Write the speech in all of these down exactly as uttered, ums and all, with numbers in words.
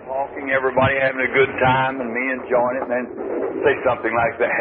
talking, everybody having a good time, and me enjoying it, and then say something like that.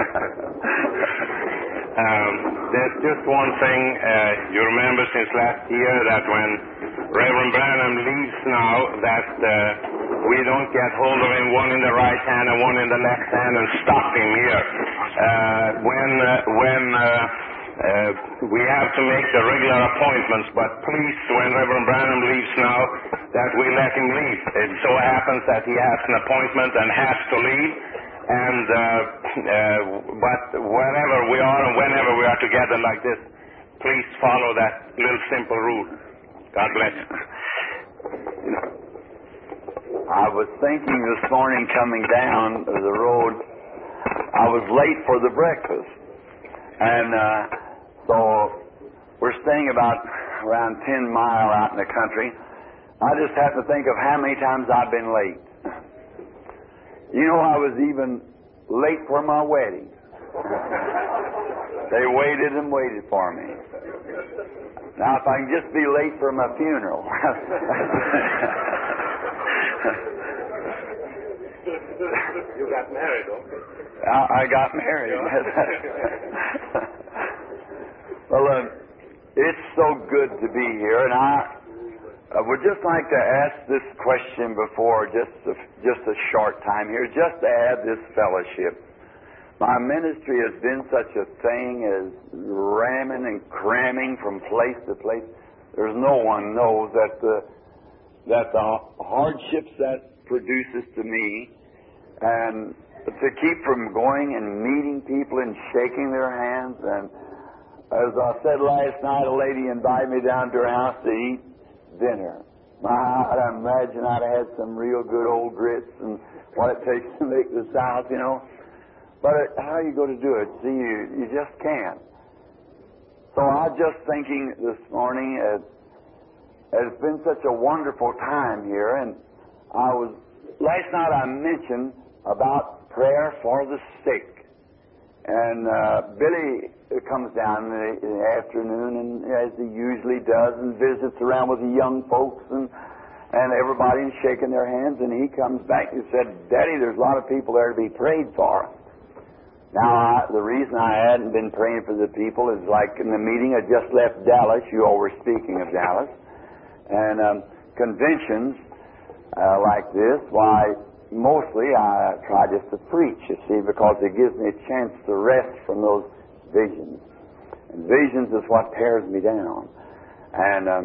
um, there's just one thing. Uh, you remember since last year that when Reverend Branham leaves now, that uh, we don't get hold of him, one in the right hand and one in the left hand, and stop him here. Uh, when uh, when uh, uh, we have to make the regular appointments, but please, when Reverend Branham leaves now, that we let him leave. It so happens that he has an appointment and has to leave, and uh, uh, but wherever we are and whenever we are together like this, please follow that little simple rule. God bless you. You know, I was thinking this morning coming down the road, I was late for the breakfast, and uh, so we're staying about around ten mile out in the country. I just happened to think of how many times I've been late. You know, I was even late for my wedding. They waited and waited for me. Now, if I can just be late for my funeral. You got married, okay? I, I got married. Well, uh, it's so good to be here, and I, I would just like to ask this question before just a, just a short time here, just to add this fellowship. My ministry has been such a thing as ramming and cramming from place to place. There's no one knows that the that the hardships that produces to me, and to keep from going and meeting people and shaking their hands. And as I said last night, a lady invited me down to her house to eat dinner. My, I imagine I'd have had some real good old grits and what it takes to make the South, you know. But it, how are you going to do it? See, you, you just can't. So I was just thinking this morning, uh, it's been such a wonderful time here, and I was, last night I mentioned about prayer for the sick. And uh, Billy comes down in the, in the afternoon, and as he usually does, and visits around with the young folks, and and everybody's shaking their hands, and he comes back and said, Daddy, there's a lot of people there to be prayed for. Now, I, the reason I hadn't been praying for the people is like in the meeting I just left Dallas, you all were speaking of Dallas, and um, conventions uh, like this, why, mostly I try just to preach, you see, because it gives me a chance to rest from those visions. And visions is what tears me down. And um,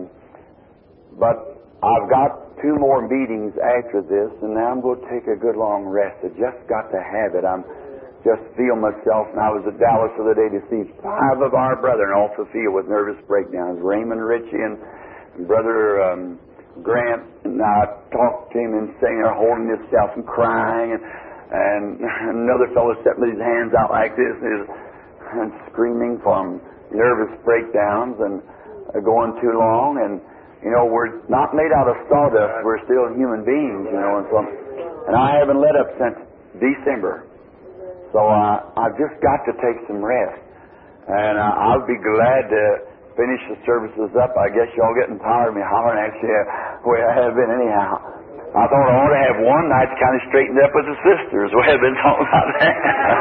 but I've got two more meetings after this, and now I'm going to take a good long rest. I just got to have it. I'm just feel myself, and I was at Dallas the other day to see five of our brethren also feel with nervous breakdowns. Raymond Ritchie and Brother um, Grant, and I talked to him and saying they're holding himself and crying, and, and another fellow sitting with his hands out like this and, and screaming from nervous breakdowns and uh, going too long. And you know, we're not made out of sawdust; we're still human beings, you know. And so, and I haven't let up since December. So uh, I've just got to take some rest, and uh, I'll be glad to finish the services up. I guess y'all getting tired of me hollering at you the way I have been anyhow. I thought I ought to have one night to kind of straighten up with the sisters. We have been talking about that.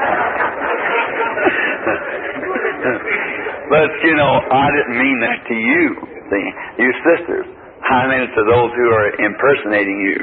But, you know, I didn't mean that to you, see, you sisters. I meant it to those who are impersonating you.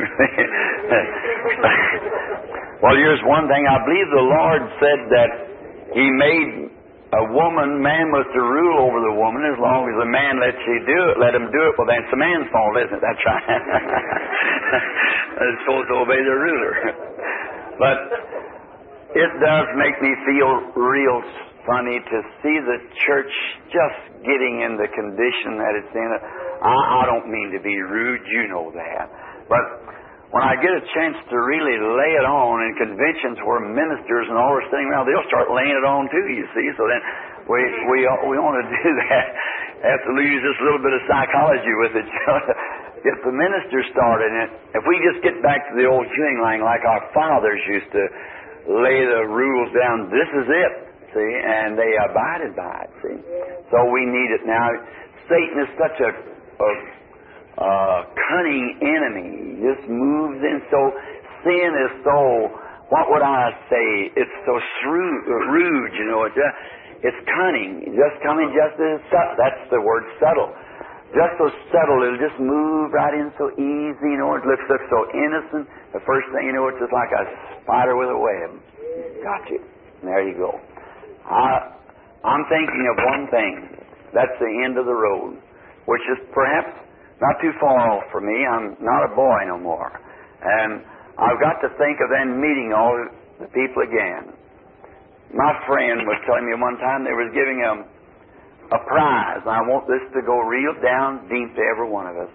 Well, here's one thing. I believe the Lord said that He made a woman, man was to rule over the woman. As long as the man lets you do it, let him do it. Well, that's the man's fault, isn't it? That's right. They're supposed to obey the ruler. But it does make me feel real funny to see the church just getting in the condition that it's in. I, I don't mean to be rude, you know that. But when I get a chance to really lay it on in conventions where ministers and all are sitting around, they'll start laying it on too, you see. So then we we we want to do that. Have to use just a little bit of psychology with it. Get the minister started. And if we just get back to the old chewing line like our fathers used to lay the rules down, this is it, see, and they abided by it, see. So we need it now. Satan is such a, a uh, cunning enemy. He just moves in. So sin is so, what would I say? It's so shrewd, rude, you know. It's, uh, it's cunning. Just coming just as subtle. That's the word subtle. Just so subtle, it'll just move right in so easy, you know. It looks, looks so innocent. The first thing you know, it's just like a spider with a web. Got you. And there you go. I, I'm thinking of one thing. That's the end of the road, which is perhaps not too far off for me. I'm not a boy no more. And I've got to think of then meeting all the people again. My friend was telling me one time they was giving a, a prize. I want this to go real down deep to every one of us.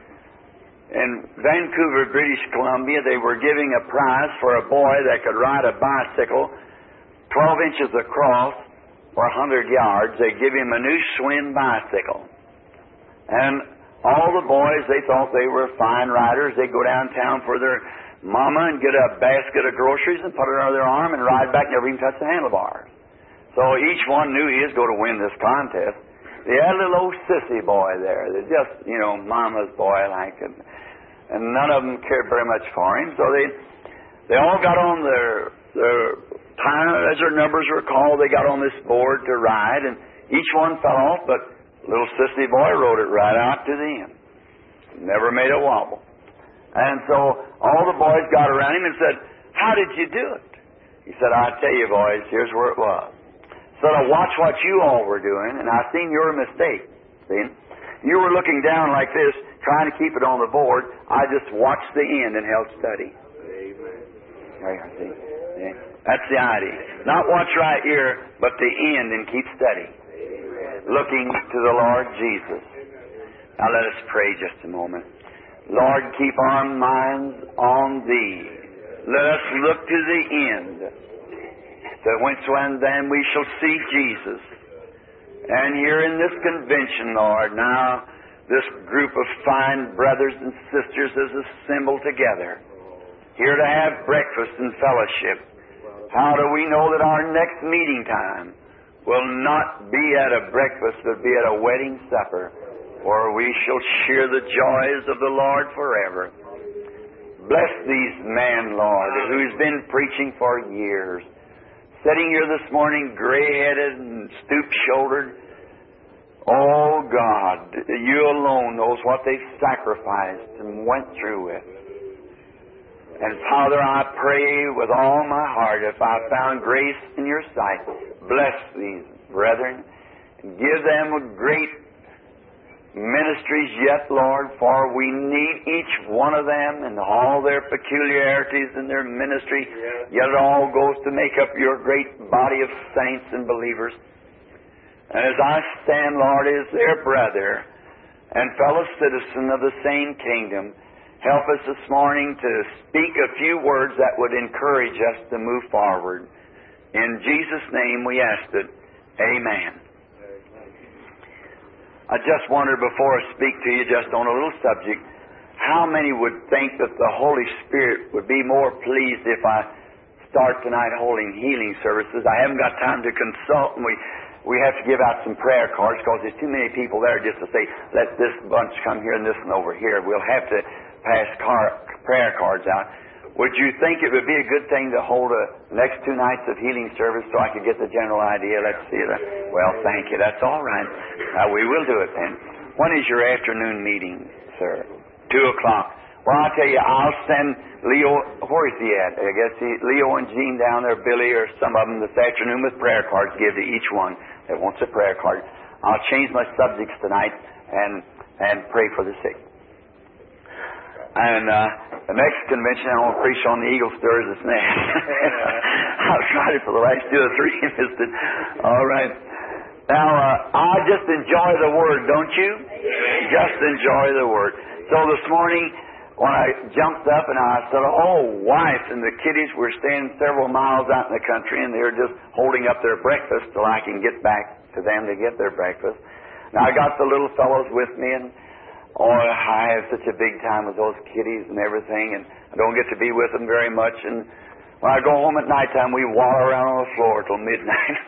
In Vancouver, British Columbia, they were giving a prize for a boy that could ride a bicycle twelve inches across or one hundred yards. They'd give him a new Schwinn bicycle. And all the boys, they thought they were fine riders. They'd go downtown for their mama and get a basket of groceries and put it under their arm and ride back, never even touch the handlebars. So each one knew he was going to win this contest. They had a little old sissy boy there. They're just, you know, mama's boy like it. And none of them cared very much for him. So they they all got on their, their time, as their numbers were called, they got on this board to ride, and each one fell off, but little sissy boy rode it right out to the end. Never made a wobble. And so all the boys got around him and said, "How did you do it?" He said, "I'll tell you, boys, here's where it was. So I watched what you all were doing, and I seen your mistake. See? You were looking down like this, trying to keep it on the board. I just watched the end and held steady." Amen. There you see? See? That's the idea. Not watch right here, but the end and keep steady. Amen. Looking to the Lord Jesus. Now let us pray just a moment. Lord, keep our minds on Thee. Let us look to the end, that whence when then we shall see Jesus. And here in this convention, Lord, now this group of fine brothers and sisters is assembled together, here to have breakfast and fellowship. How do we know that our next meeting time will not be at a breakfast, but be at a wedding supper, where we shall share the joys of the Lord forever? Bless these men, Lord, who's been preaching for years, sitting here this morning gray-headed and stoop-shouldered. Oh, God, You alone knows what they've sacrificed and went through with. And, Father, I pray with all my heart, if I found grace in Your sight, bless these brethren and give them a great ministries yet, Lord, for we need each one of them and all their peculiarities in their ministry, yes. Yet it all goes to make up Your great body of saints and believers. And as I stand, Lord, as their brother and fellow citizen of the same kingdom, help us this morning to speak a few words that would encourage us to move forward. In Jesus' name we ask it. Amen. I just wondered before I speak to you just on a little subject, how many would think that the Holy Spirit would be more pleased if I start tonight holding healing services? I haven't got time to consult, and we, we have to give out some prayer cards because there's too many people there just to say, let this bunch come here and this one over here. We'll have to pass car, prayer cards out. Would you think it would be a good thing to hold a next two nights of healing service so I could get the general idea? Let's see that. Well, thank you. That's all right. Uh, we will do it then. When is your afternoon meeting, sir? Two o'clock. Well, I'll tell you, I'll send Leo. Where is he at? I guess he, Leo and Jean down there, Billy, or some of them this afternoon with prayer cards. Give to each one that wants a prayer card. I'll change my subjects tonight and and pray for the sick. And uh, the next convention, I want to preach on the eagle stirs its nest. I've tried it for the last two or three and missed it. All right. Now, uh, I just enjoy the Word, don't you? Just enjoy the Word. So this morning, when I jumped up and I said, oh, wife, and the kiddies were staying several miles out in the country, and they were just holding up their breakfast till I can get back to them to get their breakfast. Now, I got the little fellows with me, and oh, I have such a big time with those kiddies and everything, and I don't get to be with them very much. And when I go home at nighttime, we wallow around on the floor till midnight.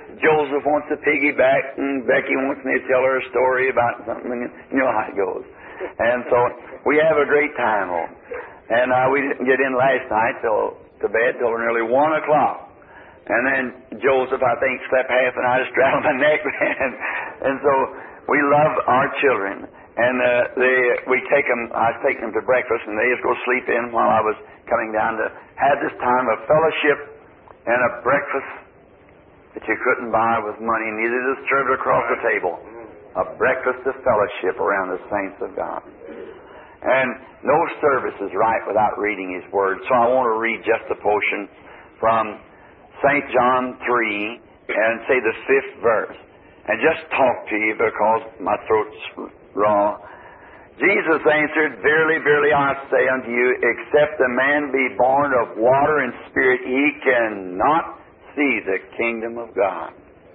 Joseph wants to piggyback, and Becky wants me to tell her a story about something. And you know how it goes. And so we have a great time home. And uh, we didn't get in last night till to bed till nearly one o'clock. And then Joseph, I think, slept half an hour, straddled my neck. and, and so we love our children. And uh, they, we take them, I was taking them to breakfast, and they just go sleep in while I was coming down to have this time of fellowship and a breakfast that you couldn't buy with money, neither distributed across the table. A breakfast of fellowship around the saints of God. And no service is right without reading His Word. So I want to read just a portion from Saint John three and say the fifth verse. And just talk to you because my throat's raw. Jesus answered, Verily, verily, I say unto you, except a man be born of water and spirit, he cannot see the kingdom of God.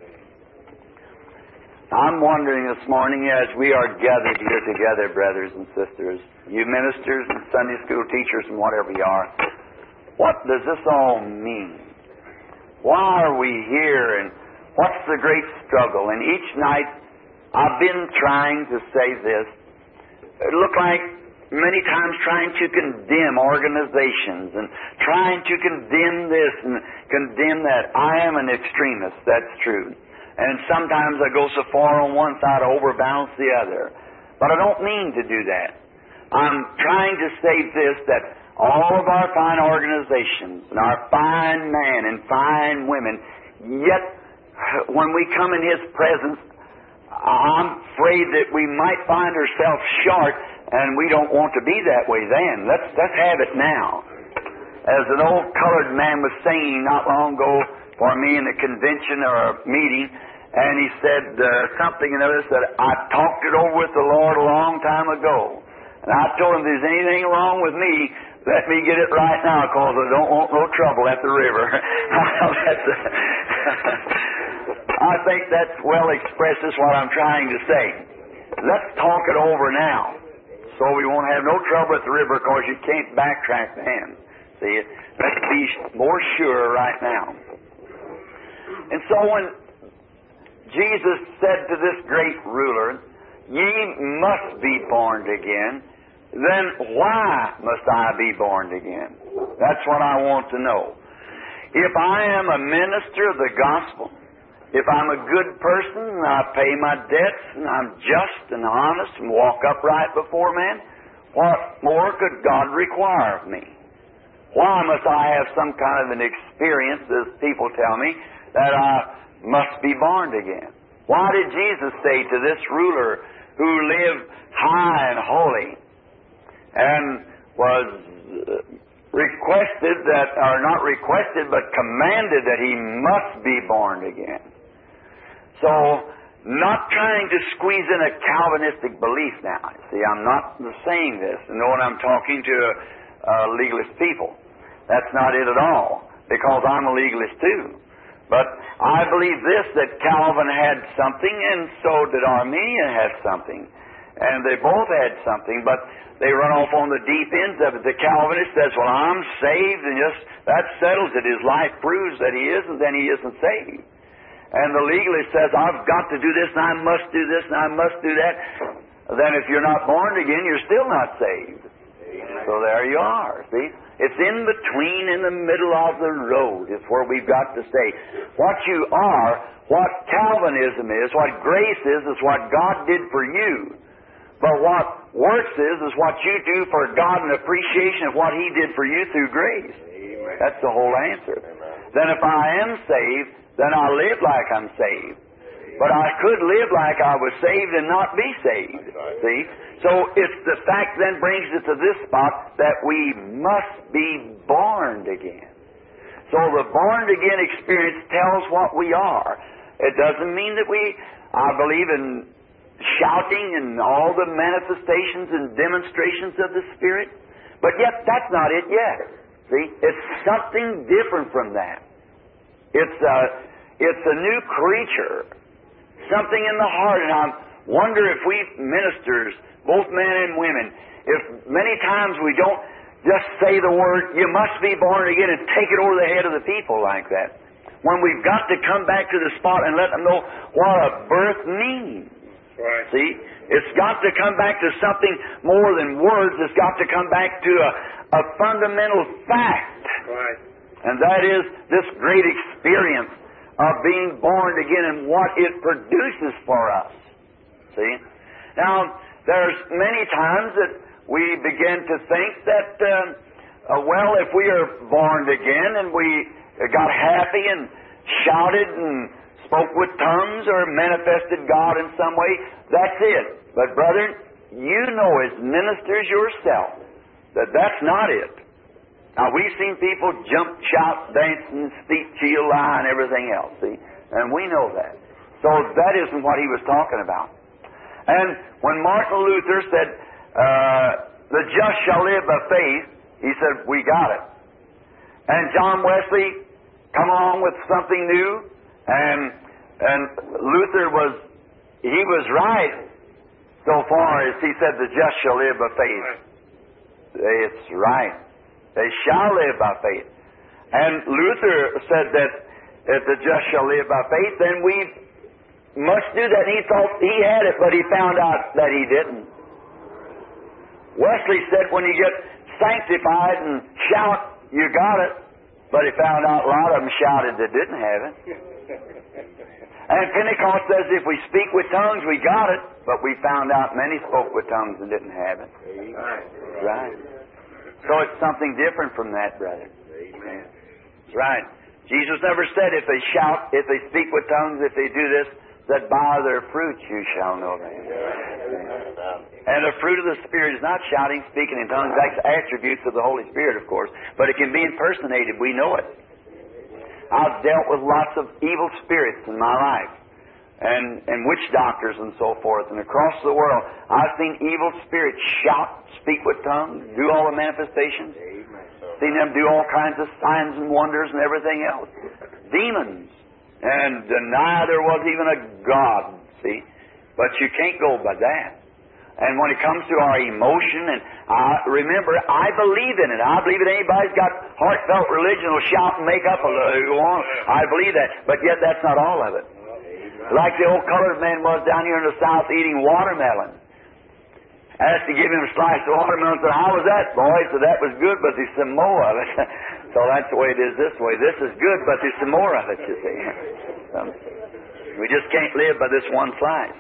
I'm wondering this morning as we are gathered here together, brothers and sisters, you ministers and Sunday school teachers and whatever you are, what does this all mean? Why are we here, and what's the great struggle? And each night I've been trying to say this. It looked like many times trying to condemn organizations and trying to condemn this and condemn that. I am an extremist, that's true. And sometimes I go so far on one side I overbalance the other. But I don't mean to do that. I'm trying to say this, that all of our fine organizations and our fine men and fine women, yet when we come in His presence, I'm afraid that we might find ourselves short, and we don't want to be that way then. Let's, let's have it now. As an old colored man was singing not long ago for me in a convention or a meeting, and he said uh, something, you know, that I talked it over with the Lord a long time ago. And I told him, if there's anything wrong with me, let me get it right now, because I don't want no trouble at the river. I think that's well expresses what I'm trying to say. Let's talk it over now, so we won't have no trouble at the river, because you can't backtrack then. See, let's be more sure right now. And so when Jesus said to this great ruler, Ye must be born again, then why must I be born again? That's what I want to know. If I am a minister of the gospel, if I'm a good person and I pay my debts and I'm just and honest and walk upright before man, what more could God require of me? Why must I have some kind of an experience, as people tell me, that I must be born again? Why did Jesus say to this ruler who lived high and holy and was requested that, or not requested, but commanded that he must be born again? So, not trying to squeeze in a Calvinistic belief now. See, I'm not saying this, and knowing I'm talking to uh, legalist people. That's not it at all, because I'm a legalist too. But I believe this, that Calvin had something, and so did Arminian have something. And they both had something, but they run off on the deep ends of it. The Calvinist says, well, I'm saved, and just that settles it. His life proves that he is, and then he isn't saved. And the legalist says, I've got to do this, and I must do this, and I must do that. Then if you're not born again, you're still not saved. So there you are, see? It's in between, in the middle of the road is where we've got to stay. What you are, what Calvinism is, what grace is, is what God did for you. But what works is, is what you do for God, an appreciation of what He did for you through grace. Amen. That's the whole answer. Amen. Then if I am saved, then I live like I'm saved. But I could live like I was saved and not be saved. Right. See? So it's the fact then brings it to this spot that we must be born again. So the born again experience tells what we are. It doesn't mean that we, I believe in shouting and all the manifestations and demonstrations of the Spirit. But yet that's not it yet. See? It's something different from that. It's a, it's a new creature. Something in the heart, and I wonder if we ministers, both men and women, if many times we don't just say the word, you must be born again, and take it over the head of the people like that. When we've got to come back to the spot and let them know what a birth means. Right. See? It's got to come back to something more than words. It's got to come back to a, a fundamental fact. Right. And that is this great experience of being born again and what it produces for us. See? Now, there's many times that we begin to think that, uh, uh, well, if we are born again and we got happy and shouted and spoke with tongues or manifested God in some way, that's it. But, brethren, you know as ministers yourself that that's not it. Now, we've seen people jump, shout, dance, and speak, chill, lie, and everything else, see? And we know that. So that isn't what he was talking about. And when Martin Luther said, uh, the just shall live by faith, he said, we got it. And John Wesley come along with something new, and and Luther was, he was right so far as he said, the just shall live by faith. It's right. They shall live by faith. And Luther said that if the just shall live by faith, then we must do that. He thought he had it, but he found out that he didn't. Wesley said when you get sanctified and shout, you got it. But he found out a lot of them shouted that didn't have it. And Pentecost says if we speak with tongues, we got it. But we found out many spoke with tongues and didn't have it. Right. So it's something different from that, brother. Amen. That's right. Jesus never said if they shout, if they speak with tongues, if they do this, that by their fruits you shall know them. And the fruit of the Spirit is not shouting, speaking in tongues. That's attributes of the Holy Spirit, of course. But it can be impersonated. We know it. I've dealt with lots of evil spirits in my life. And, and witch doctors and so forth. And across the world, I've seen evil spirits shout, speak with tongues, do all the manifestations. Seen them do all kinds of signs and wonders and everything else. Demons. And deny there was even a God, see? But you can't go by that. And when it comes to our emotion, and I, remember, I believe in it. I believe that anybody's got heartfelt religion will shout and make up a little. I believe that. But yet that's not all of it. Like the old colored man was down here in the South eating watermelon. Asked to give him a slice of watermelon. Said, how was that, boy? He said, that was good, but there's some more of it. So that's the way it is this way. This is good, but there's some more of it, you see. Um, we just can't live by this one slice.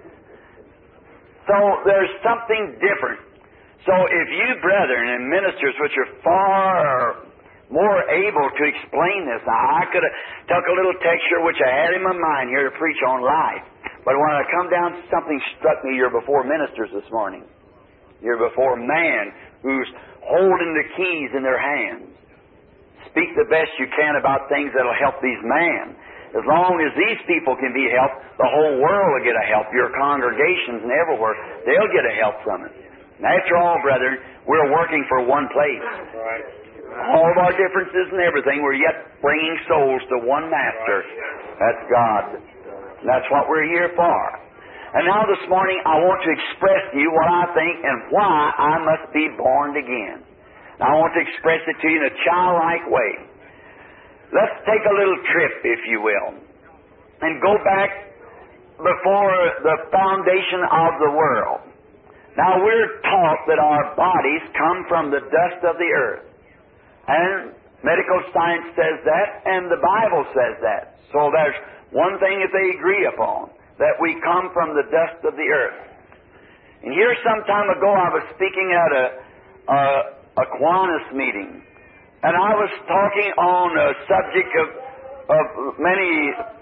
So there's something different. So if you brethren and ministers, which are far more able to explain this, now, I could have took a little texture which I had in my mind here to preach on life. But when I come down, something struck me. You're before ministers this morning. You're before man who's holding the keys in their hands. Speak the best you can about things that'll help these men. As long as these people can be helped, the whole world will get a help. Your congregations and everywhere, they'll get a help from it. And after all, brethren, we're working for one place. Right. All of our differences and everything, we're yet bringing souls to one Master. That's God. And that's what we're here for. And now this morning, I want to express to you what I think and why I must be born again. Now, I want to express it to you in a childlike way. Let's take a little trip, if you will, and go back before the foundation of the world. Now, we're taught that our bodies come from the dust of the earth. And medical science says that, and the Bible says that. So there's one thing that they agree upon, that we come from the dust of the earth. And here some time ago I was speaking at a, a Aquinas meeting, and I was talking on a subject of, of many,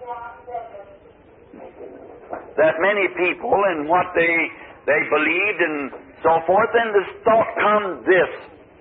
that many people and what they, they believed and so forth, and the thought comes this,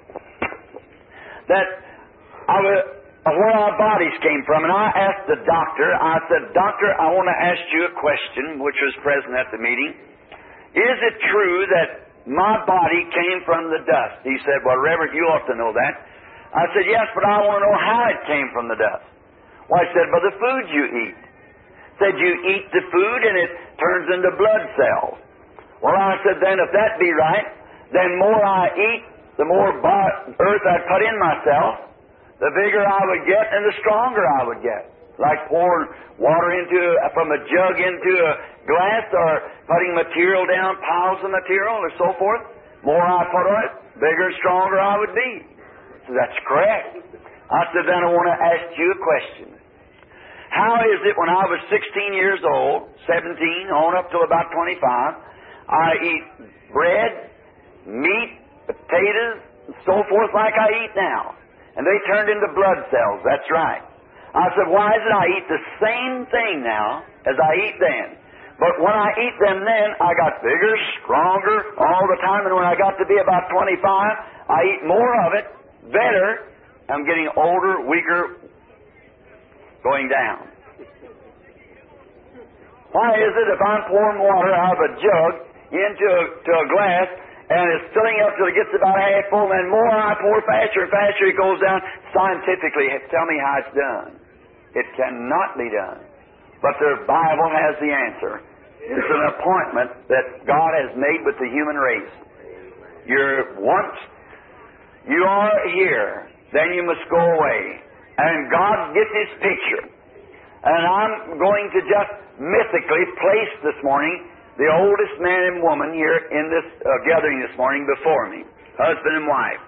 that I was, where our bodies came from. And I asked the doctor, I said, Doctor, I want to ask you a question, which was present at the meeting. Is it true that my body came from the dust? He said, well, Reverend, you ought to know that. I said, yes, but I want to know how it came from the dust. Well, I said, by the food you eat. Said you eat the food and it turns into blood cells. Well, I said, then if that be right, then more I eat, the more earth I put in myself, the bigger I would get and the stronger I would get. like pouring water into a, from a jug into a glass, or putting material down, piles of material, or so forth. More I put on it, bigger and stronger I would be. So that's correct. I said, then I want to ask you a question. How is it when I was sixteen years old, seventeen, on up till about twenty-five, I eat bread, meat, potatoes, and so forth like I eat now? And they turned into blood cells, that's right. I said, why is it I eat the same thing now as I eat then? But when I eat them then, I got bigger, stronger all the time, and when I got to be about twenty-five, I eat more of it, better. I'm getting older, weaker, going down. Why is it if I'm pouring water out of a jug into a, to a glass, and it's filling up till it gets about half full, and more I pour, faster and faster it goes down? Scientifically, tell me how it's done. It cannot be done. But the Bible has the answer. It's an appointment that God has made with the human race. You're once you are here, then you must go away. And God gets His picture. And I'm going to just mythically place this morning the oldest man and woman here in this uh, gathering this morning before me, husband and wife.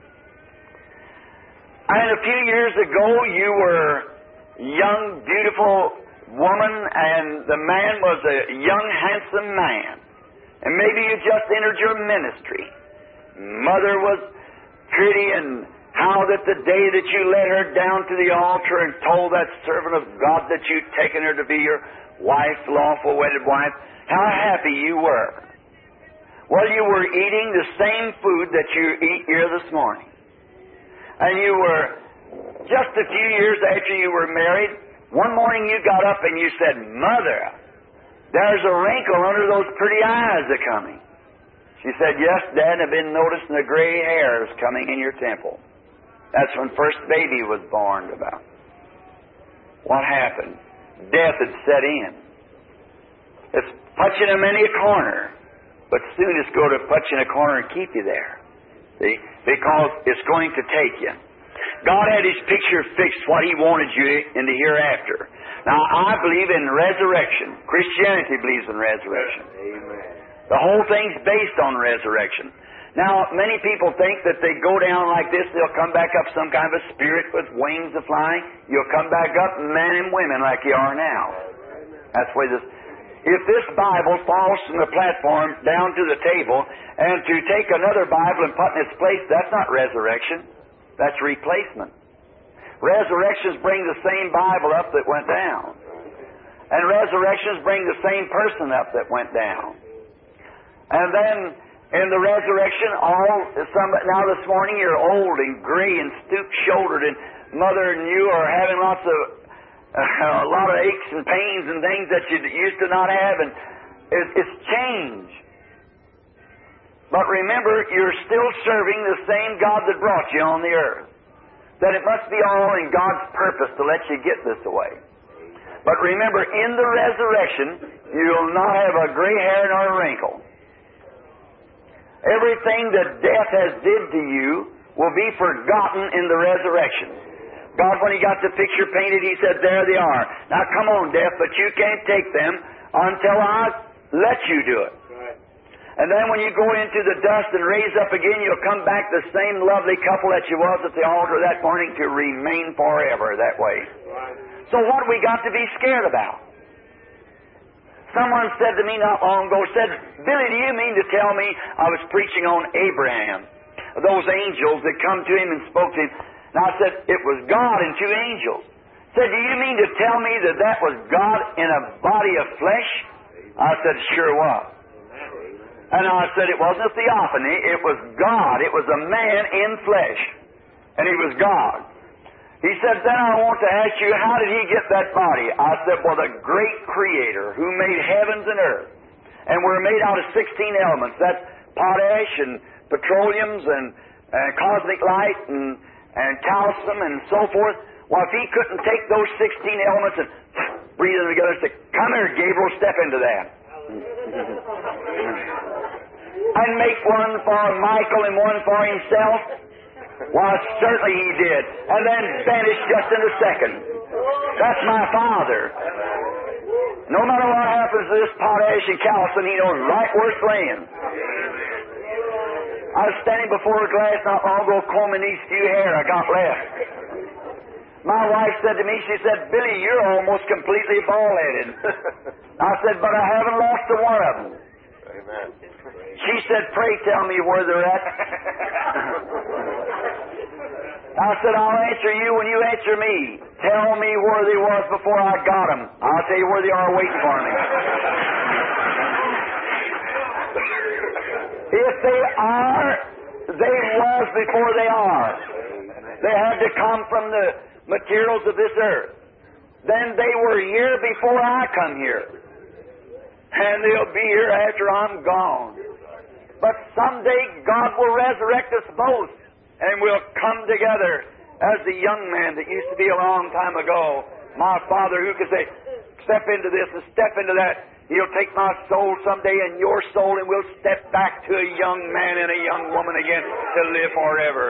And a few years ago, you were young, beautiful woman, and the man was a young, handsome man. And maybe you just entered your ministry. Mother was pretty, and how that the day that you led her down to the altar and told that servant of God that you'd taken her to be your wife, lawful wedded wife, how happy you were. Well, you were eating the same food that you eat here this morning. And you were, just a few years after you were married, one morning you got up and you said, Mother, there's a wrinkle under those pretty eyes a-coming. She said, yes, Dad, I've been noticing the gray hairs coming in your temple. That's when first baby was born about. What happened? Death had set in. It's punching them in a corner, but soon it's going to punch in a corner and keep you there. See? Because it's going to take you. God had His picture fixed what He wanted you in the hereafter. Now, I believe in resurrection. Christianity believes in resurrection. Amen. The whole thing's based on resurrection. Now, many people think that they go down like this, they'll come back up some kind of a spirit with wings of flying. You'll come back up men and women like you are now. That's the way this... If this Bible falls from the platform down to the table, and to take another Bible and put in its place, that's not resurrection. That's replacement. Resurrections bring the same Bible up that went down. And resurrections bring the same person up that went down. And then... in the resurrection, all some now this morning you're old and gray and stoop-shouldered, and Mother and you are having lots of uh, a lot of aches and pains and things that you used to not have, and it, it's change. But remember, you're still serving the same God that brought you on the earth. That it must be all in God's purpose to let you get this way. But remember, in the resurrection, you'll not have a gray hair nor a wrinkle. Everything that death has did to you will be forgotten in the resurrection. God, when He got the picture painted, He said, there they are. Now come on, death, but you can't take them until I let you do it. Right. And then when you go into the dust and raise up again, you'll come back the same lovely couple that you was at the altar that morning to remain forever that way. Right. So what have we got to be scared about? Someone said to me not long ago, said, Billy, do you mean to tell me, I was preaching on Abraham, those angels that come to him and spoke to him. And I said, it was God and two angels. Said, do you mean to tell me that that was God in a body of flesh? I said, sure was. And I said, it wasn't a theophany, it was God. It was a man in flesh. And He was God. He said, then I want to ask you, how did He get that body? I said, well, the great Creator who made heavens and earth. And we're made out of sixteen elements. That's potash and petroleums and, and cosmic light and, and calcium and so forth. Well, if He couldn't take those sixteen elements and breathe them together and say, come here, Gabriel, step into that. And make one for Michael and one for Himself. Well, certainly He did. And then vanished just in a second. That's my Father. No matter what happens to this potash and calcium, He knows right where it's laying. I was standing before a glass not long ago combing these few hair I got left. My wife said to me, she said, Billy, you're almost completely bald-headed. I said, but I haven't lost a one of them. Amen. She said, pray tell me where they're at. I said, I'll answer you when you answer me. Tell me where they was before I got them. I'll tell you where they are waiting for me. If they are, they was before they are. They had to come from the materials of this earth. Then they were here before I come here. And they'll be here after I'm gone. But someday God will resurrect us both, and we'll come together as the young man that used to be a long time ago. My Father, who could say, step into this and step into that. He'll take my soul someday and your soul, and we'll step back to a young man and a young woman again to live forever.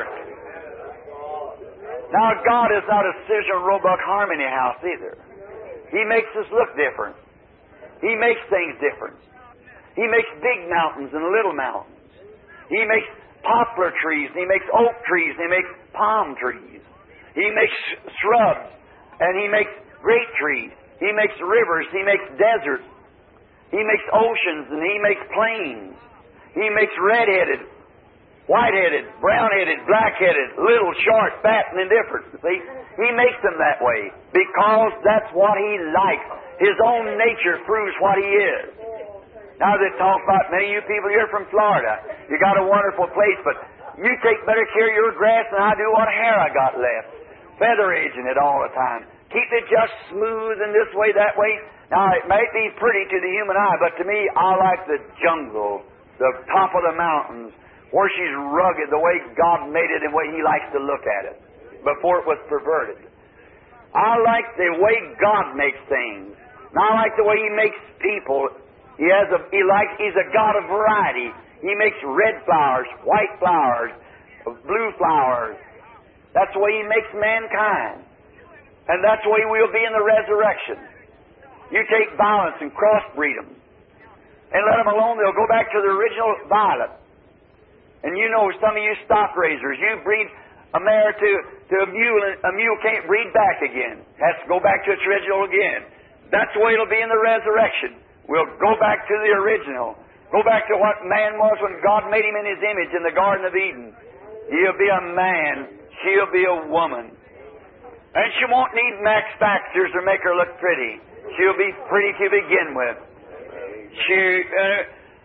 Now, God is not a Scissor and Roebuck Harmony house either. He makes us look different. He makes things different. He makes big mountains and little mountains. He makes poplar trees, and He makes oak trees, and He makes palm trees. He makes shrubs, and He makes great trees. He makes rivers, He makes deserts. He makes oceans, and He makes plains. He makes red-headed, white-headed, brown-headed, black-headed, little, short, fat, and indifferent. See? He makes them that way because that's what He likes. His own nature proves what He is. Now they talk about, many of you people here from Florida, you got a wonderful place, but you take better care of your grass than I do what hair I got left. Feather edging it all the time. Keep it just smooth and this way, that way. Now, it might be pretty to the human eye, but to me, I like the jungle, the top of the mountains, where she's rugged, the way God made it and the way He likes to look at it before it was perverted. I like the way God makes things. And I like the way He makes people. He has a, he likes, He's a God of variety. He makes red flowers, white flowers, blue flowers. That's the way He makes mankind. And that's the way we'll be in the resurrection. You take violets and crossbreed them and let them alone, they'll go back to the original violet. And you know, some of you stock raisers, you breed a mare to, to a mule, and a mule can't breed back again. Has to go back to its original again. That's the way it'll be in the resurrection. We'll go back to the original. Go back to what man was when God made him in His image in the Garden of Eden. He'll be a man. She'll be a woman. And she won't need max factors to make her look pretty. She'll be pretty to begin with. She, uh,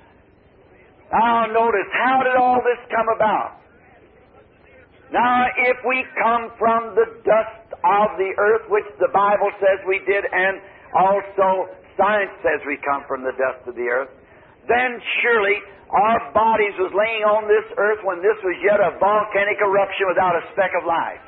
now notice, how did all this come about? Now, if we come from the dust of the earth, which the Bible says we did, and also science says we come from the dust of the earth, then surely our bodies was laying on this earth when this was yet a volcanic eruption without a speck of life.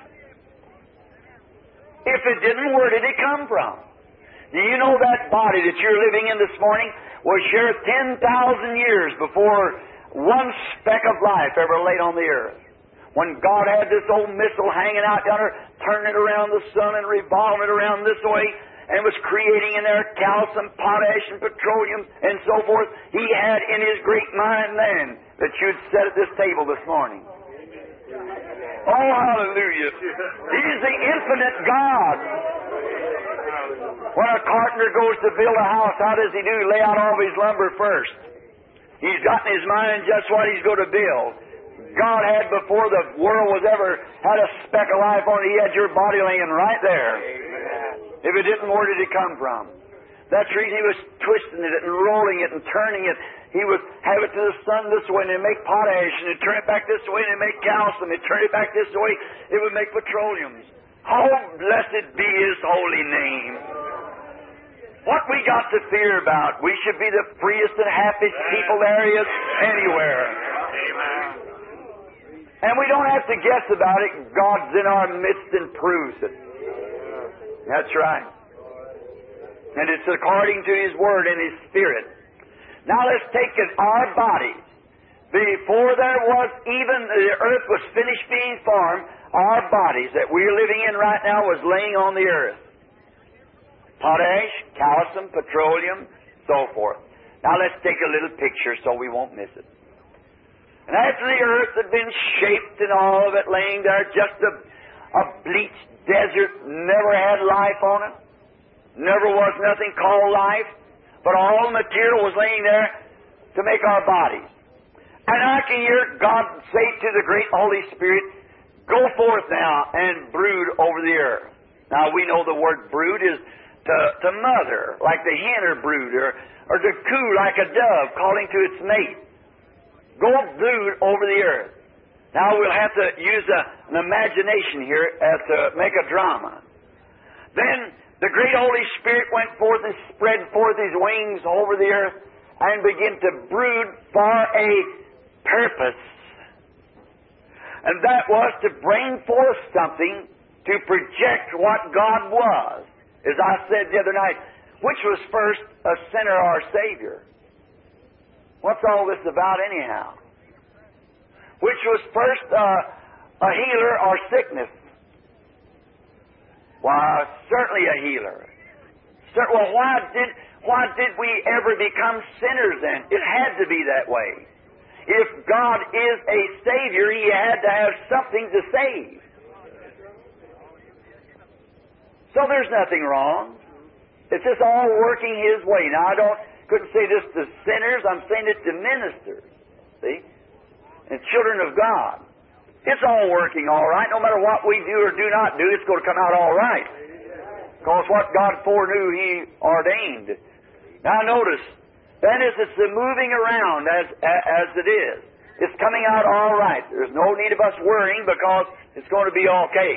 If it didn't, where did it come from? Do you know that body that you're living in this morning was here ten thousand years before one speck of life ever laid on the earth? When God had this old missile hanging out yonder, turning it around the sun and revolving it around this way, and was creating in there calcium, potash, and petroleum, and so forth, He had in His great mind then that you'd sit at this table this morning. Oh, hallelujah. He's the infinite God. When a carpenter goes to build a house, how does he do? Lay out all of his lumber first. He's got in his mind just what he's going to build. God had, before the world was ever had a speck of life on it, He had your body laying right there. If it didn't, where did it come from? That's the reason He was twisting it and rolling it and turning it. He would have it to the sun this way, and it'd make potash, and it'd turn it back this way, and it'd make calcium, it'd turn it back this way, it would make petroleum. How blessed be His holy name. What we got to fear about, we should be the freest and happiest people there is anywhere. Amen. And we don't have to guess about it. God's in our midst and proves it. That's right. And it's according to His Word and His Spirit. Now let's take it, our bodies. Before there was even, the earth was finished being formed, our bodies that we're living in right now was laying on the earth. potash, calcium, petroleum, so forth. Now let's take a little picture so we won't miss it. And after the earth had been shaped and all of it laying there, just a, a bleached desert, never had life on it, never was nothing called life, but all the material was laying there to make our bodies. And I can hear God say to the great Holy Spirit, go forth now and brood over the earth. Now we know the word brood is to, to mother, like the hen or brood, or, or to coo like a dove calling to its mate. Go brood over the earth. Now we'll have to use a, an imagination here as to make a drama. Then the great Holy Spirit went forth and spread forth His wings over the earth and began to brood for a purpose. And that was to bring forth something to project what God was. As I said the other night, which was first, a sinner or a Savior? What's all this about anyhow? Which was first uh, a healer or sickness? Why, certainly a healer. Well, why did why did we ever become sinners then? It had to be that way. If God is a Savior, He had to have something to save. So there's nothing wrong. It's just all working His way. Now, I don't couldn't say this to sinners. I'm saying it to ministers. See? And children of God. It's all working all right. No matter what we do or do not do, it's going to come out all right. Because what God foreknew, He ordained. Now notice, then as it's moving around as, as it is, it's coming out all right. There's no need of us worrying because it's going to be okay.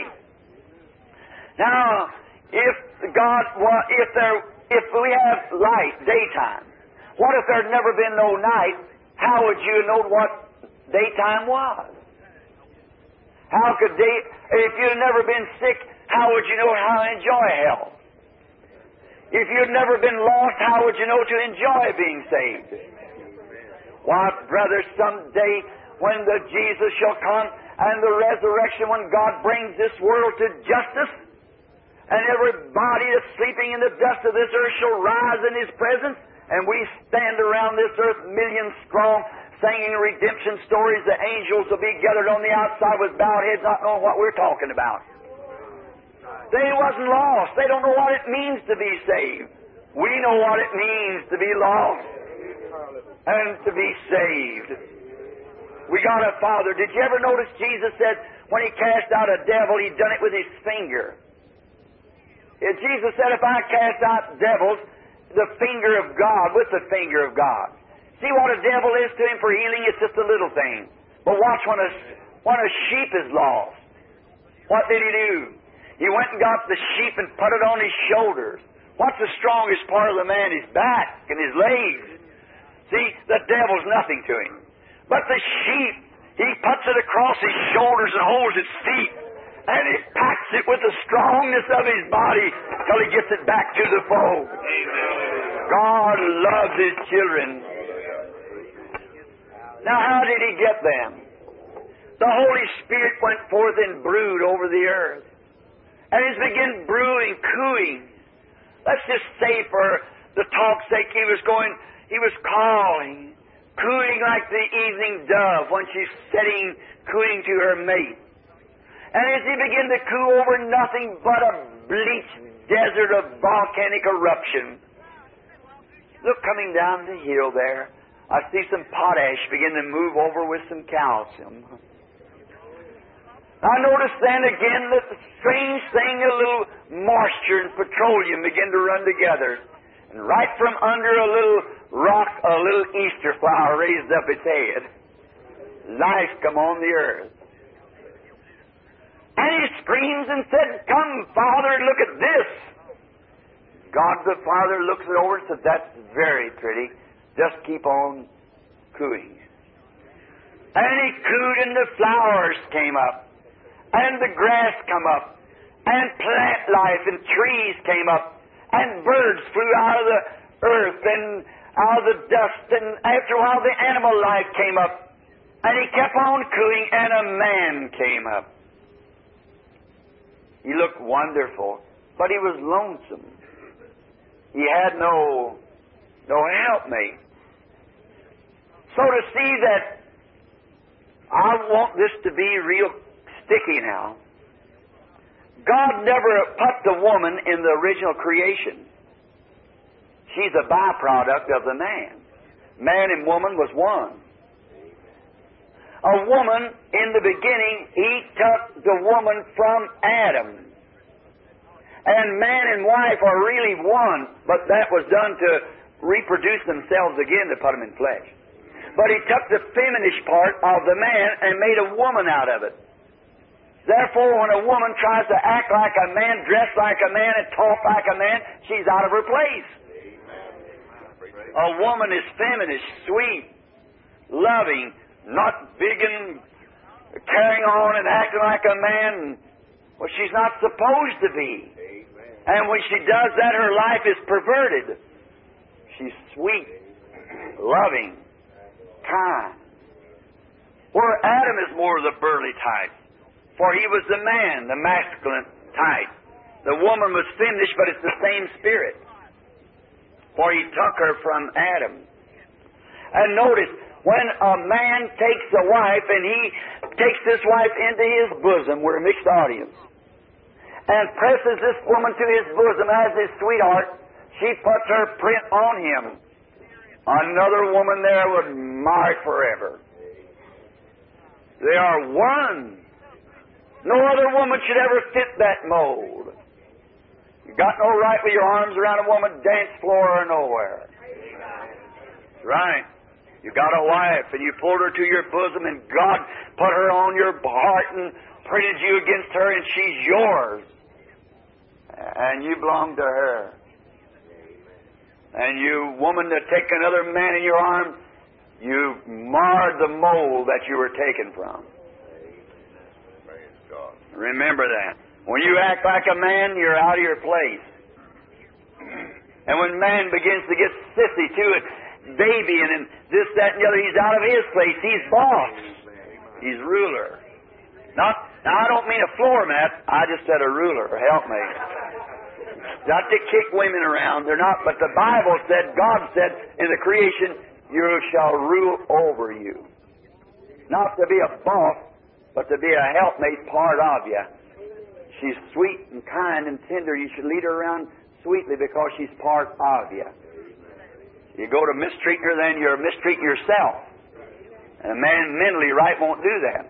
Now, if God, well, if there, if we have light, daytime, what if there'd never been no night? How would you know what daytime was? How could day, if you'd never been sick, how would you know how to enjoy health? If you'd never been lost, how would you know to enjoy being saved? Why, brother, someday when the Jesus shall come and the resurrection, when God brings this world to justice, and everybody that's sleeping in the dust of this earth shall rise in His presence, and we stand around this earth millions strong, singing redemption stories. The angels will be gathered on the outside with bowed heads, not knowing what we're talking about. They wasn't lost. They don't know what it means to be saved. We know what it means to be lost and to be saved. We got a Father. Did you ever notice Jesus said when He cast out a devil, He done it with His finger? If Jesus said, if I cast out devils, the finger of God, with the finger of God. See what a devil is to Him for healing? It's just a little thing. But watch when a, when a sheep is lost. What did He do? He went and got the sheep and put it on His shoulders. What's the strongest part of the man? His back and his legs. See, the devil's nothing to him. But the sheep, He puts it across His shoulders and holds its feet. And He packs it with the strongness of His body till He gets it back to the fold. God loves His children. Now, how did He get them? The Holy Spirit went forth and brewed over the earth. And He began brewing, cooing. Let's just say for the talk's sake, He was going, He was calling, cooing like the evening dove when she's sitting, cooing to her mate. And as He began to coo over nothing but a bleached desert of volcanic eruption. Look, coming down the hill there, I see some potash begin to move over with some calcium. I noticed then again that the strange thing, a little moisture and petroleum begin to run together. And right from under a little rock, a little Easter flower raised up its head. Life come on the earth. And He screams and said, come, Father, look at this. God the Father looks it over and said, that's very pretty. Just keep on cooing. And He cooed and the flowers came up. And the grass come up. And plant life and trees came up. And birds flew out of the earth and out of the dust. And after a while the animal life came up. And He kept on cooing and a man came up. He looked wonderful, but he was lonesome. he had no, no helpmate. So to see that, I want this to be real sticky now. God never put the woman in the original creation. She's a byproduct of the man. Man and woman was one. A woman, in the beginning, he took the woman from Adam. And man and wife are really one, but that was done to reproduce themselves again to put them in flesh. But he took the feminine part of the man and made a woman out of it. Therefore, when a woman tries to act like a man, dress like a man, and talk like a man, she's out of her place. A woman is feminine, sweet, loving, not big and carrying on and acting like a man. Well, she's not supposed to be. And when she does that, her life is perverted. She's sweet, loving, kind. Where Adam is more of the burly type. For he was the man, the masculine type. The woman was feminine, but it's the same spirit. For he took her from Adam. And notice, when a man takes a wife and he takes this wife into his bosom, we're a mixed audience, and presses this woman to his bosom as his sweetheart, she puts her print on him. Another woman there would marry forever. They are one. No other woman should ever fit that mold. You got no right with your arms around a woman, dance floor or nowhere. That's right. You got a wife and you pulled her to your bosom and God put her on your heart and printed you against her and she's yours. And you belong to her. And you, woman, that take another man in your arms, you marred the mold that you were taken from. Remember that. When you act like a man, you're out of your place. And when man begins to get sissy to it, babying and this, that, and the other, he's out of his place. He's boss. He's ruler. Not, now, I don't mean a floor mat. I just said a ruler. Help me. Not to kick women around. They're not. But the Bible said, God said in the creation, you shall rule over you. Not to be a boss, but to be a helpmate part of you. She's sweet and kind and tender. You should lead her around sweetly because she's part of you. You go to mistreating her, then you're mistreating yourself. And a man mentally right won't do that.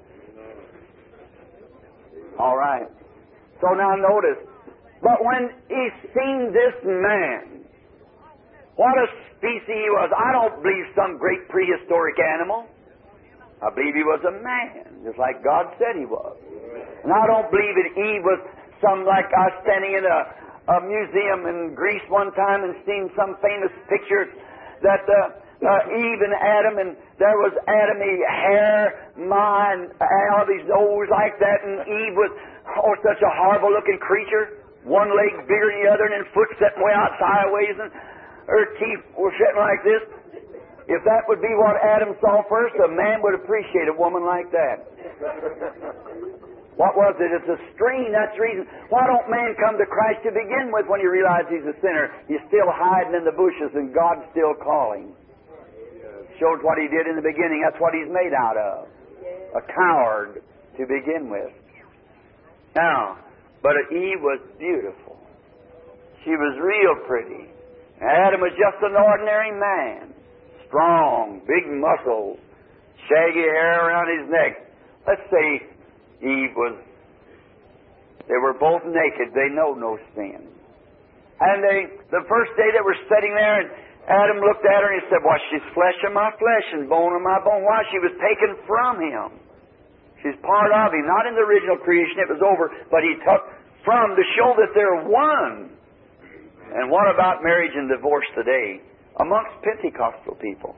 All right. So now notice. But when he seen this man, what a species he was. I don't believe some great prehistoric animal. I believe he was a man, just like God said he was. And I don't believe that Eve was some, like I was standing in a, a museum in Greece one time and seen some famous picture that uh, uh, Eve and Adam, and there was Adamy hair, mine, all these nose like that, and Eve was, oh, such a horrible-looking creature. One leg bigger than the other, and then foot setting way out sideways, and her teeth were setting like this. If that would be what Adam saw first, a man would appreciate a woman like that. What was it? It's a strain. That's the reason. Why don't man come to Christ to begin with when he realizes he's a sinner? He's still hiding in the bushes and God's still calling. Shows what he did in the beginning. That's what he's made out of. A coward to begin with. Now, but Eve was beautiful. She was real pretty. Adam was just an ordinary man. Strong, big muscles, shaggy hair around his neck. Let's say Eve was, they were both naked. They know no sin. And they, the first day they were sitting there, and Adam looked at her and he said, well, she's flesh of my flesh and bone of my bone. Why? She was taken from him. She's part of him. Not in the original creation, it was over, but he took from to show that they're one. And what about marriage and divorce today? Amongst Pentecostal people.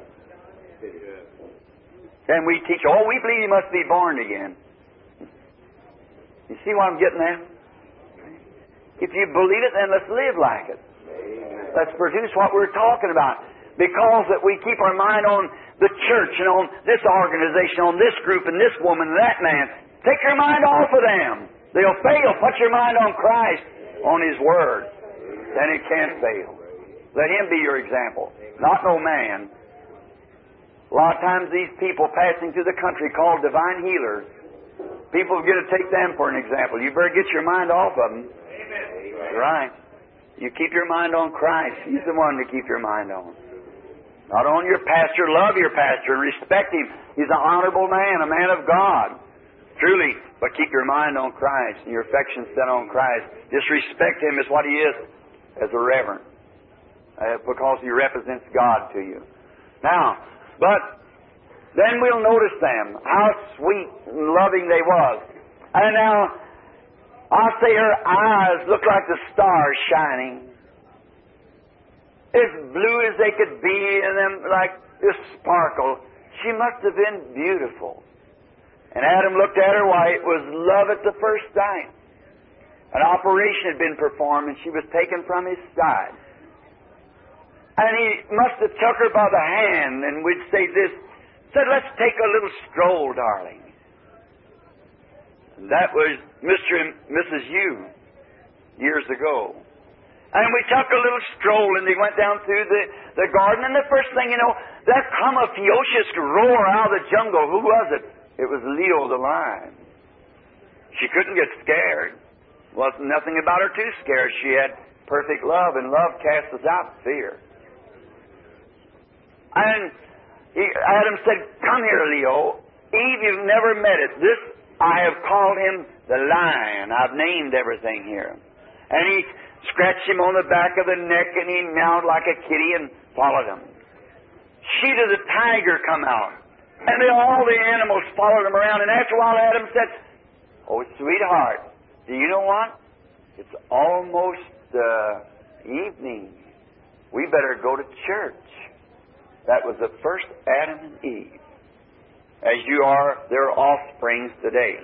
And we teach, oh, we believe you must be born again. You see what I'm getting at? If you believe it, then let's live like it. Let's produce what we're talking about. Because that we keep our mind on the church and on this organization, on this group and this woman and that man. Take your mind off of them. They'll fail. Put your mind on Christ, on His Word. then it can't fail. Let Him be your example, not no man. A lot of times these people passing through the country called divine healers, people are going to take them for an example. You better get your mind off of them. Amen. Right. You keep your mind on Christ. He's the one to keep your mind on. Not on your pastor. Love your pastor and respect him. He's an honorable man, a man of God. Truly. But keep your mind on Christ and your affection set on Christ. Just respect Him as what He is, as a reverend. Uh, because He represents God to you. Now, but then we'll notice them, how sweet and loving they was. And now, I'll say her eyes looked like the stars shining. As blue as they could be, and them like this sparkle. She must have been beautiful. And Adam looked at her, why, it was love at the first sight. An operation had been performed, and she was taken from his side. And he must have took her by the hand, and we'd say this, said, let's take a little stroll, darling. And that was Mister and Missus Yu, years ago. And we took a little stroll, and they went down through the, the garden, and the first thing you know, there come a ferocious roar out of the jungle. Who was it? It was Leo the lion. She couldn't get scared. Wasn't nothing about her too scared. She had perfect love, and love casts out fear. And he, Adam said, come here, Leo. Eve, you've never met it. This, I have called him the lion. I've named everything here. And he scratched him on the back of the neck, and he meowed like a kitty and followed him. Sheeta the tiger come out. And they, all the animals followed him around. And after a while, Adam said, oh, sweetheart, do you know what? It's almost uh, evening. We better go to church. That was the first Adam and Eve. As you are their offsprings today.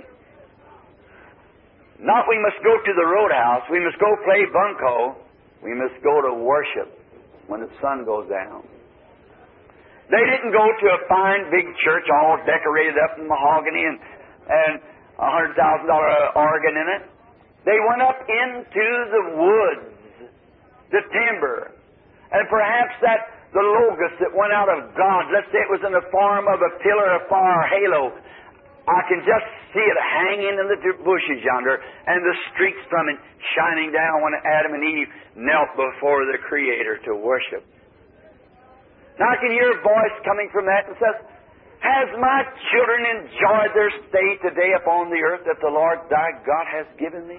Not we must go to the roadhouse. We must go play bunco. We must go to worship when the sun goes down. They didn't go to a fine big church all decorated up in mahogany and and a hundred thousand dollar organ in it. They went up into the woods, the timber, and perhaps that the logos that went out of God. Let's say it was in the form of a pillar of fire halo. I can just see it hanging in the bushes yonder, and the streaks from it shining down when Adam and Eve knelt before the Creator to worship. Now I can hear a voice coming from that and says, has my children enjoyed their stay today upon the earth that the Lord thy God has given thee?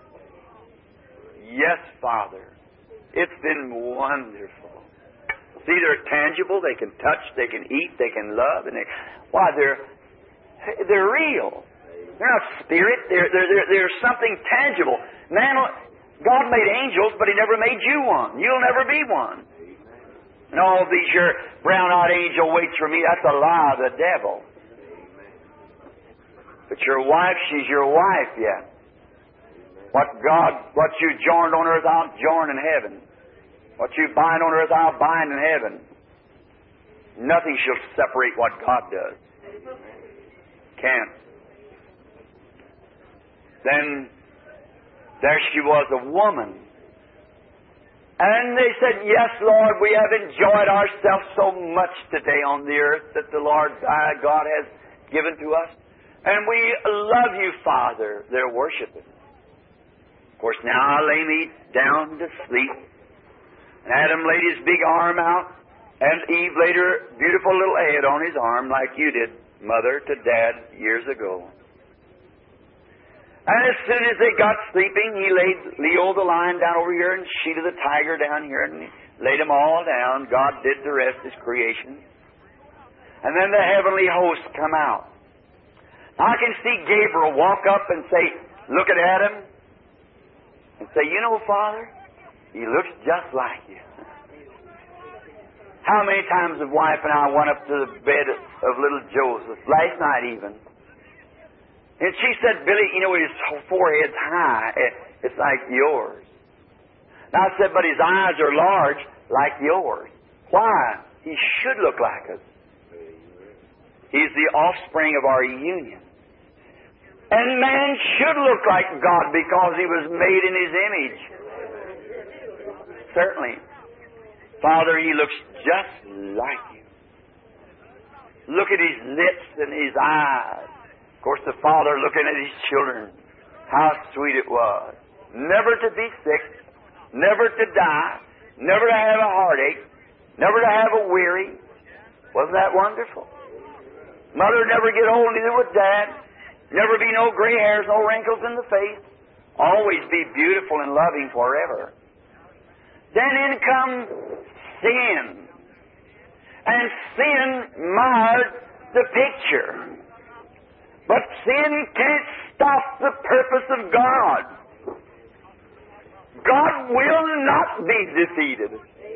Yes, Father. It's been wonderful. See, they're tangible. They can touch. They can eat. They can love. And they, why, they're they're real. They're not spirit. They're they're they're, they're something tangible. Man, God made angels, but He never made you one. You'll never be one. And all these your brown-eyed angel waits for me. That's a lie of the devil. But your wife, she's your wife yet. What God, what you joined on earth, I'll join in heaven. What you bind on earth, I'll bind in heaven. Nothing shall separate what God does. Can't. Then there she was, a woman. And they said, yes, Lord, we have enjoyed ourselves so much today on the earth that the Lord uh, God has given to us. And we love you, Father. They're worshiping. Of course, now I lay me down to sleep. And Adam laid his big arm out, and Eve laid her beautiful little head on his arm like you did, Mother, to Dad years ago. And as soon as they got sleeping, he laid Leo the lion down over here and Sheeta the tiger down here, and he laid them all down. God did the rest, His creation. And then the heavenly host come out. Now I can see Gabriel walk up and say, look at Adam, and say, you know, Father, he looks just like you. How many times have wife and I went up to the bed of little Joseph, last night even, and she said, Billy, you know, his forehead's high. It's like yours. Now I said, but his eyes are large like yours. Why? He should look like us. He's the offspring of our union. And man should look like God because he was made in His image. certainly. Father, he looks just like you. Look at his lips and his eyes. Of course, the Father looking at his children. How sweet it was. Never to be sick, never to die, never to have a heartache, never to have a weary. Wasn't that wonderful? Mother never get old, neither would Dad. Never be no gray hairs, no wrinkles in the face. Always be beautiful and loving forever. Then in come sin. And sin marred the picture. But sin can't stop the purpose of God. God will not be defeated.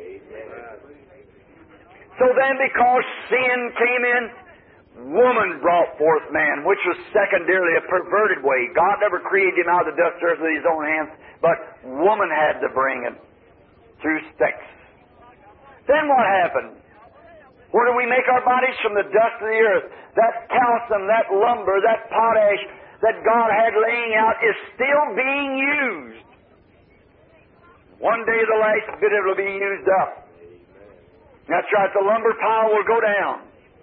So then, because sin came in, woman brought forth man, which was secondarily a perverted way. God never created him out of the dust earth with his own hands, but woman had to bring it through sex. Then what happened? Where do we make our bodies? From the dust of the earth. That calcium, that lumber, that potash that God had laying out is still being used. One day the last bit of it will be used up. That's right, the lumber pile will go down.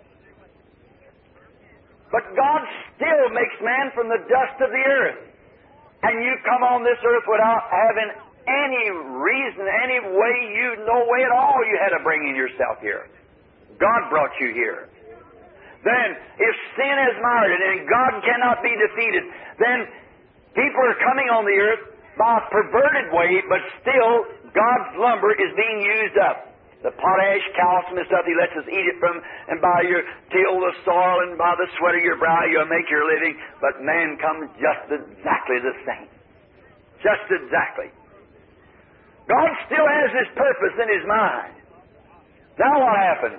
But God still makes man from the dust of the earth. And you come on this earth without having any reason, any way, you, no way at all you had to bring in yourself here. God brought you here. Then, if sin has marred it and God cannot be defeated, then people are coming on the earth by a perverted way, but still God's lumber is being used up. The potash, calcium and stuff, He lets us eat it from, and by your till the soil and by the sweat of your brow you'll make your living. But man comes just exactly the same. Just exactly. God still has His purpose in His mind. Now what happens?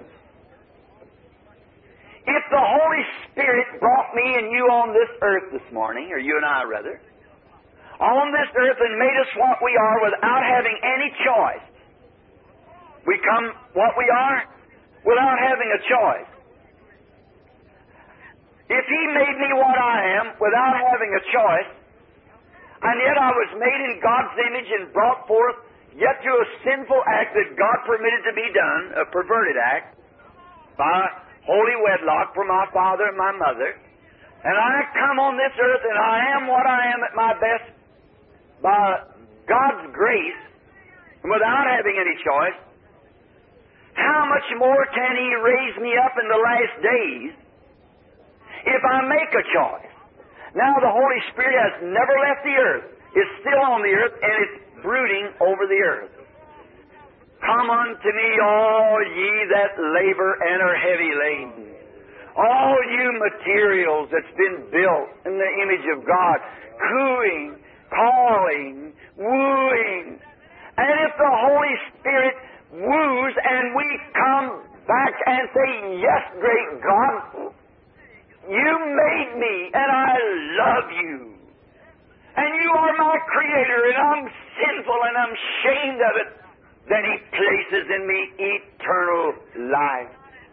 If the Holy Spirit brought me and you on this earth this morning, or you and I rather, on this earth and made us what we are without having any choice, we come what we are without having a choice. If He made me what I am without having a choice, and yet I was made in God's image and brought forth yet to a sinful act that God permitted to be done, a perverted act, by holy wedlock for my father and my mother, and I come on this earth and I am what I am at my best by God's grace and without having any choice, how much more can He raise me up in the last days if I make a choice? Now the Holy Spirit has never left the earth. It's still on the earth and it's brooding over the earth. Come unto me, all ye that labor and are heavy laden. All you materials that's been built in the image of God, cooing, calling, wooing. And if the Holy Spirit woos and we come back and say, yes, great God, you made me and I love you. And you are my Creator and I'm sinful and I'm ashamed of it. Then He places in me eternal life.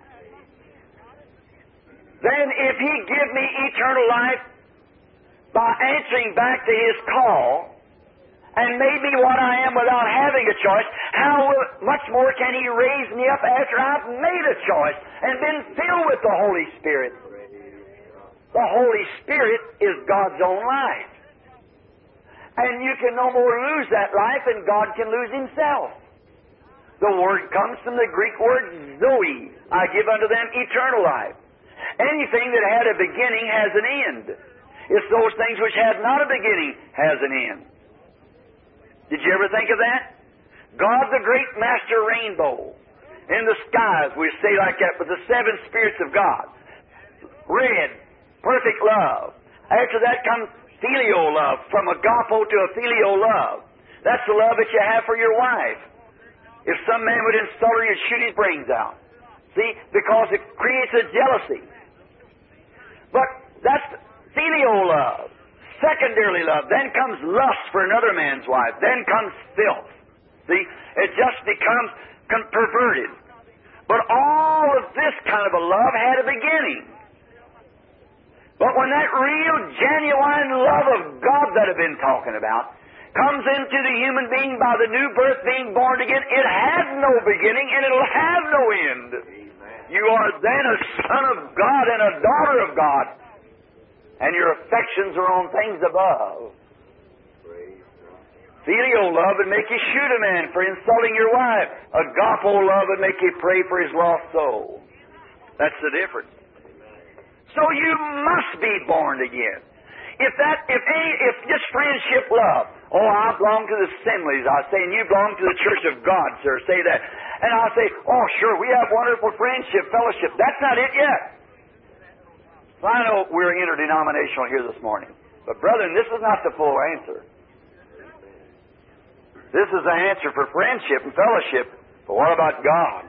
Then if He give me eternal life by answering back to His call and made me what I am without having a choice, how much more can He raise me up after I've made a choice and been filled with the Holy Spirit? The Holy Spirit is God's own life. And you can no more lose that life than God can lose Himself. The word comes from the Greek word Zoe. I give unto them eternal life. Anything that had a beginning has an end. It's those things which had not a beginning has an end. Did you ever think of that? God, the great master rainbow. In the skies, we say like that, with the seven spirits of God. Red, perfect love. After that comes filial love, from agapo to a filial love. That's the love that you have for your wife. If some man would insult her, you'd shoot his brains out. See? Because it creates a jealousy. But that's filial love. Secondarily love. Then comes lust for another man's wife. Then comes filth. See? It just becomes perverted. But all of this kind of a love had a beginning. But when that real, genuine love of God that I've been talking about comes into the human being by the new birth, being born again, it had no beginning and it'll have no end. You are then a son of God and a daughter of God, and your affections are on things above. Filial love would make you shoot a man for insulting your wife. Agapo love would make you pray for his lost soul. That's the difference. So you must be born again. If that, if any, if just friendship love, oh, I belong to the assemblies, I say, and you belong to the Church of God, sir, say that. And I'll say, oh, sure, we have wonderful friendship, fellowship. That's not it yet. So I know we're interdenominational here this morning. But, brethren, this is not the full answer. This is the answer for friendship and fellowship. But what about God?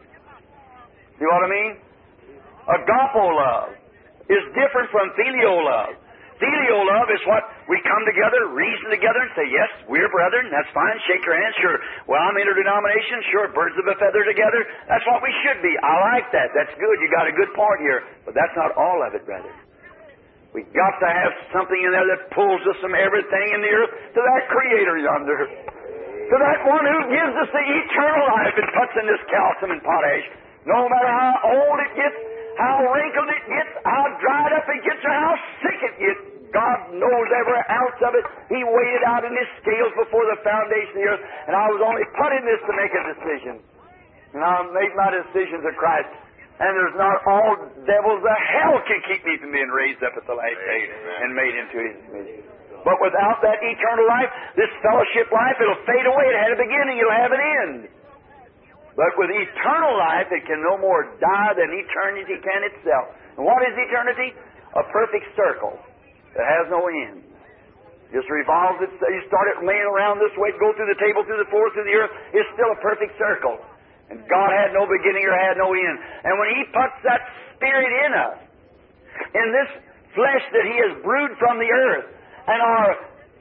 See what I mean? Agapo love is different from filial love. Filial love is what we come together, reason together, and say, yes, we're brethren, that's fine, shake your hand, sure. Well, I'm interdenomination, sure, birds of a feather together. That's what we should be. I like that. That's good. You got a good point here. But that's not all of it, brother. We've got to have something in there that pulls us from everything in the earth to that Creator yonder. To that one who gives us the eternal life and puts in this calcium and potash. No matter how old it gets, how wrinkled it gets, how dried up it gets, or how sick it gets, God knows every ounce of it. He weighed it out in His scales before the foundation of the earth, and I was only put in this to make a decision. And I made my decisions of Christ. And there's not all devils of hell can keep me from being raised up at the last day and made into His image. But without that eternal life, this fellowship life, it'll fade away. It had a beginning, it'll have an end. But with eternal life, it can no more die than eternity can itself. And what is eternity? A perfect circle that has no end. Just revolves it. You start it laying around this way, go through the table, through the floor, through the earth. It's still a perfect circle. And God had no beginning or had no end. And when He puts that Spirit in us, in this flesh that He has brewed from the earth, and our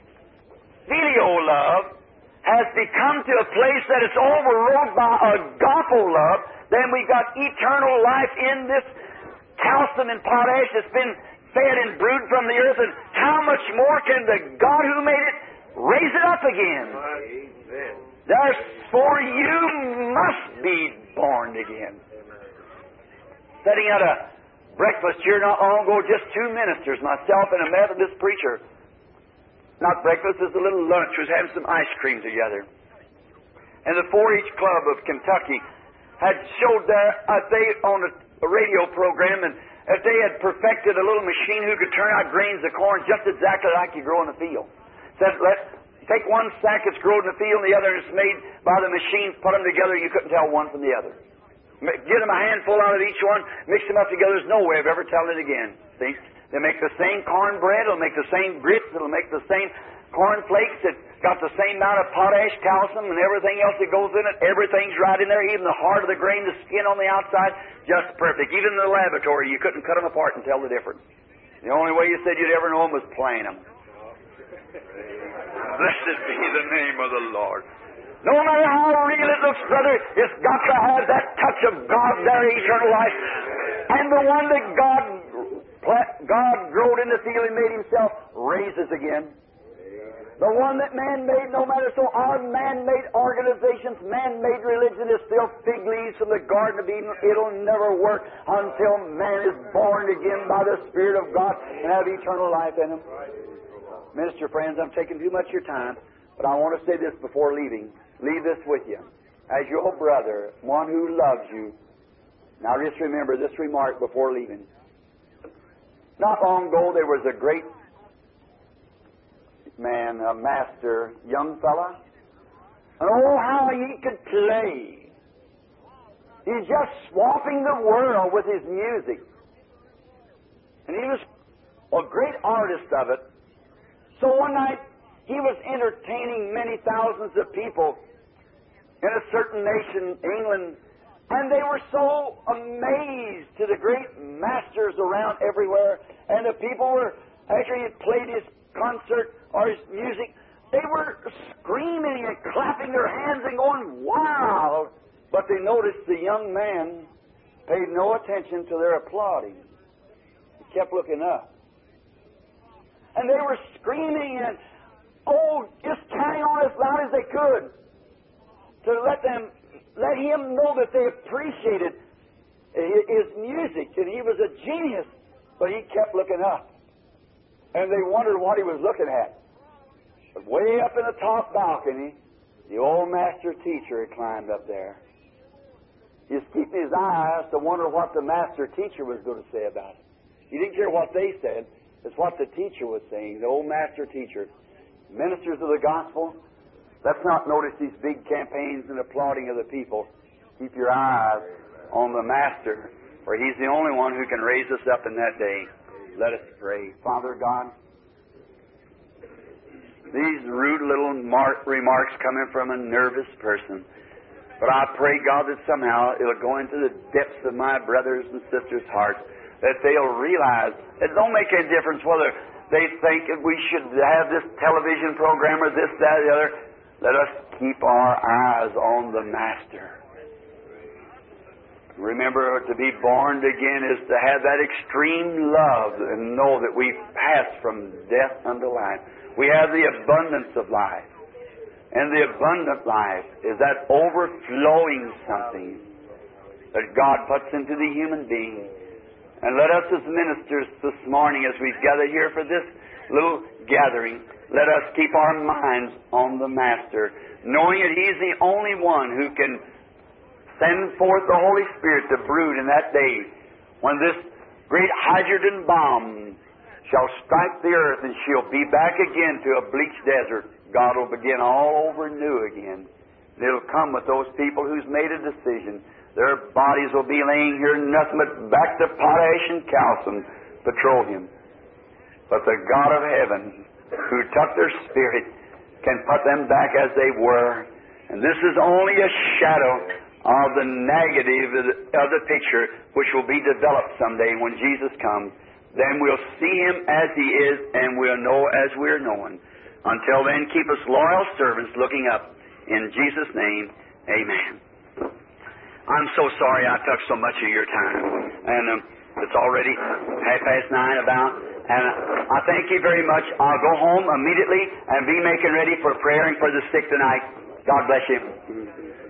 filial love has become to a place that it's overrode by agapo love, then we've got eternal life in this calcium and potash that's been fed and brewed from the earth. And how much more can the God who made it raise it up again? Amen. Therefore, you must be born again. Sitting at a breakfast here not long ago, just two ministers, myself and a Methodist preacher. Not breakfast, it was a little lunch. We was having some ice cream together. And the four H Club of Kentucky had showed that uh, they on a, a radio program, and if they had perfected a little machine who could turn out grains of corn just exactly like you grow in the field. Said, let take one sack that's grown in the field, and the other is made by the machine. Put them together, you couldn't tell one from the other. Get them a handful out of each one, mix them up together. There's no way of ever telling it again. See? They make the same cornbread, it'll make the same grits, it'll make the same cornflakes, it's got the same amount of potash, calcium, and everything else that goes in it. Everything's right in there, even the heart of the grain, the skin on the outside, just perfect. Even in the laboratory, you couldn't cut them apart and tell the difference. The only way you said you'd ever know them was playing them. Blessed be the name of the Lord. No matter how real it looks, brother, it's got to have that touch of God there, eternal life. And the one that God God growed in the field and made Himself raises again. The one that man made, no matter so, our man-made organizations, man-made religion is still fig leaves from the Garden of Eden. It'll never work until man is born again by the Spirit of God and have eternal life in him. Minister friends, I'm taking too much of your time, but I want to say this before leaving. Leave this with you. As your brother, one who loves you. Now just remember this remark before leaving. Not long ago, there was a great man, a master, young fella. And oh, how he could play. He's just swamping the world with his music. And he was a great artist of it. So one night, he was entertaining many thousands of people in a certain nation, England. And they were so amazed to the great masters around everywhere. And the people were, after he had played his concert or his music, they were screaming and clapping their hands and going wild. But they noticed the young man paid no attention to their applauding. He kept looking up. And they were screaming and oh, just carrying on as loud as they could to let them, let him know that they appreciated his music, and he was a genius, but he kept looking up. And they wondered what he was looking at. But way up in the top balcony, the old master teacher had climbed up there. He was keeping his eyes to wonder what the master teacher was going to say about it. He didn't care what they said. It's what the teacher was saying, the old master teacher. Ministers of the gospel, let's not notice these big campaigns and applauding of the people. Keep your eyes on the master, for he's the only one who can raise us up in that day. Let us pray. Father God, these rude little mar- remarks coming from a nervous person, but I pray, God, that somehow it'll go into the depths of my brothers and sisters' hearts, that they'll realize it don't make any difference whether they think that we should have this television program or this, that, the other. Let us keep our eyes on the Master. Remember, to be born again is to have that extreme love and know that we've passed from death unto life. We have the abundance of life. And the abundant life is that overflowing something that God puts into the human being. And let us as ministers this morning, as we've gathered here for this little gathering, let us keep our minds on the Master, knowing that He's the only one who can send forth the Holy Spirit to brood in that day when this great hydrogen bomb shall strike the earth and she'll be back again to a bleached desert. God will begin all over new again. And it'll come with those people who's made a decision. Their bodies will be laying here nothing but back to potash and calcium, petroleum. But the God of heaven, who took their spirit, can put them back as they were. And this is only a shadow of the negative of the picture which will be developed someday when Jesus comes. Then we'll see Him as He is, and we'll know as we're known. Until then, keep us loyal servants looking up. In Jesus' name, amen. I'm so sorry I took so much of your time. And um, it's already half past nine about. And I thank you very much. I'll go home immediately and be making ready for prayer and for the sick tonight. God bless you.